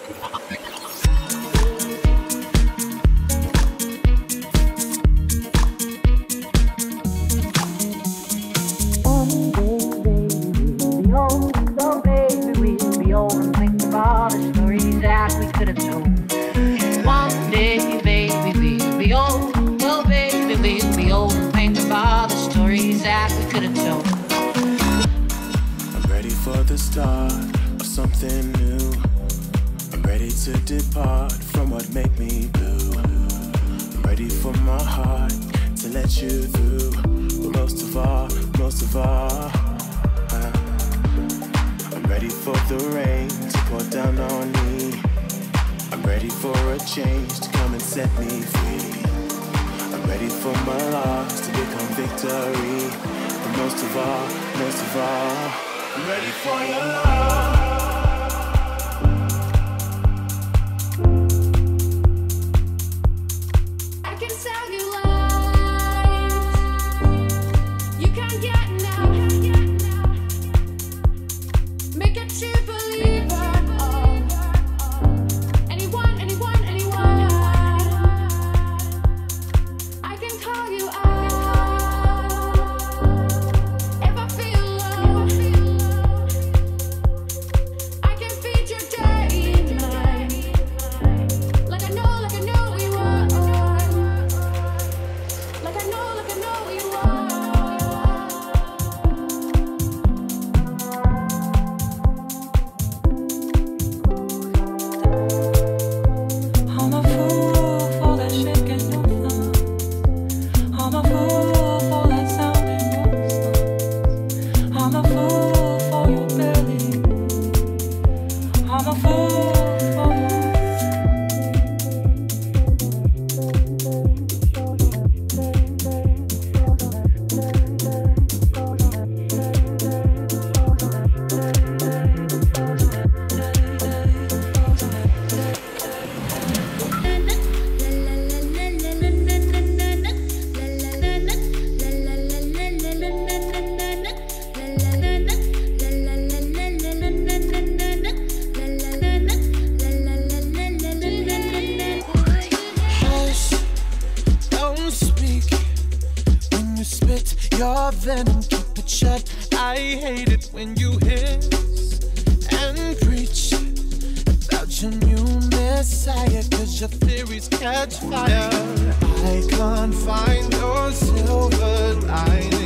Something new. I'm ready to depart from what made me blue. I'm ready for my heart to let you through. But most of all, I'm ready for the rain to pour down on me. I'm ready for a change to come and set me free. I'm ready for my loss to become victory. But most of all, I'm ready for your love. Your venom, keep it shut. I hate it when you hiss and preach about your new messiah, 'cause your theories catch fire. I can't find your silver lining.